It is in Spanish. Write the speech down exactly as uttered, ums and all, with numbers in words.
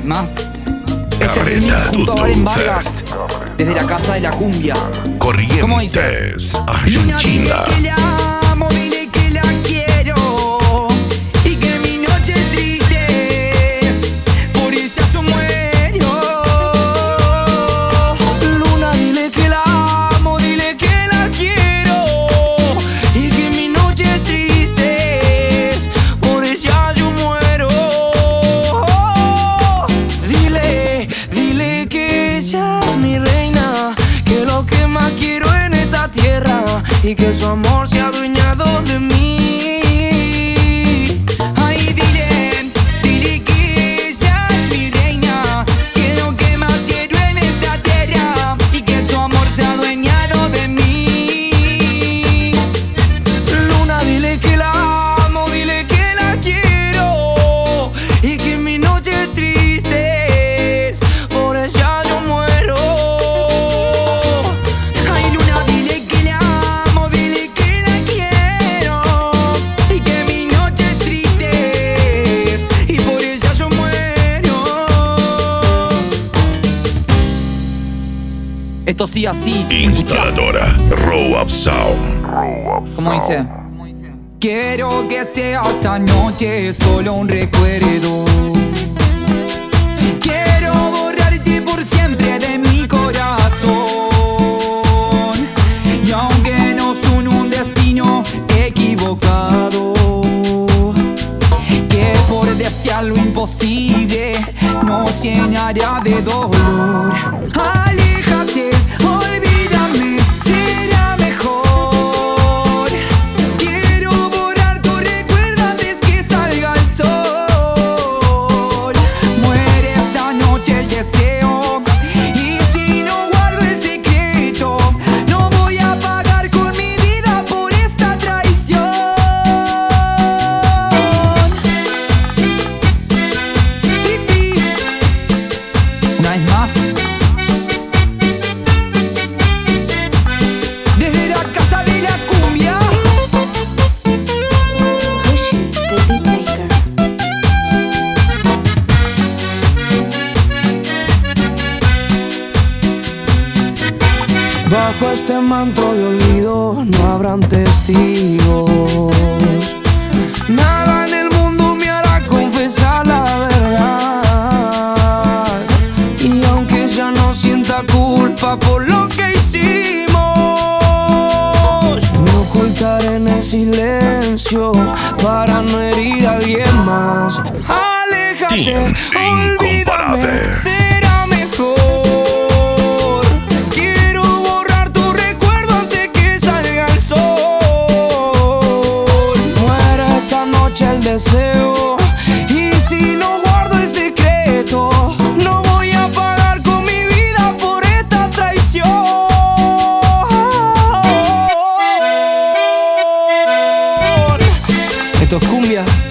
más. Carreta Este junto a Valen Vargas, Fest. desde la casa de la cumbia. ¿Cómo dice? Corrientes, Luna, dile Argentina. que la amo, dile que la quiero y que mi noche es triste, por eso yo muero. Luna, dile que la amo, dile que la quiero y que mi noche es triste, por eso yo muero. Dile, dile que ella es mi reina, que lo que más quiero en esta tierra y que su amor se ha adueñado de mí. Ay, dile, dile que ella es mi reina, que lo que más quiero en esta tierra y que su amor se ha adueñado de mí. Luna, dile que la amo, dile que la quiero y que mi noche es triste, por ella yo muero. Ay, Luna, dile que la amo, dile que la quiero y que mi noche es triste y por ella yo muero. Esto sí así. Instaladora Row Up Sound. ¿Cómo dice? Quiero que sea esta noche solo un recuerdo. Quiero borrarte por siempre de mi corazón. Y aunque nos une un destino equivocado, que por desear lo imposible nos llenará de dolor. Aléjate, olvídame, será mejor. Quiero borrar tu recuerdo antes que salga el sol. Muere esta noche el deseo y si no guardo el secreto, no voy a pagar con mi vida por esta traición. Sí, sí, una vez más. Desde la casa de la cumbia. Kushi, the beatmaker. Bajo este manto de olvido no habrán testigos. Nada en el mundo me hará confesar la verdad. Y aunque ya no sienta culpa por lo que hicimos, me ocultaré en el silencio para no herir a alguien más. Aléjate, Team Incomparable. olvídame, será mejor. Quiero borrar tu recuerdo antes que salga el sol. Muere esta noche el deseo y si no guardo el secreto, no voy a pagar con mi vida por esta traición. Esto es cumbia.